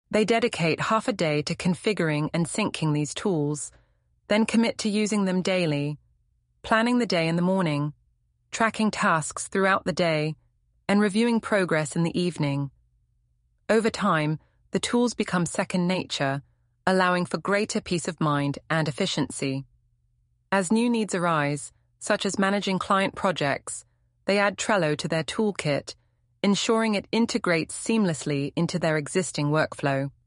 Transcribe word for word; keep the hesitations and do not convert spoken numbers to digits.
They dedicate half a day to configuring and syncing these tools, then commit to using them daily, planning the day in the morning, tracking tasks throughout the day, and reviewing progress in the evening. Over time, the tools become second nature, allowing for greater peace of mind and efficiency. As new needs arise, such as managing client projects, they add Trello to their toolkit, ensuring it integrates seamlessly into their existing workflow.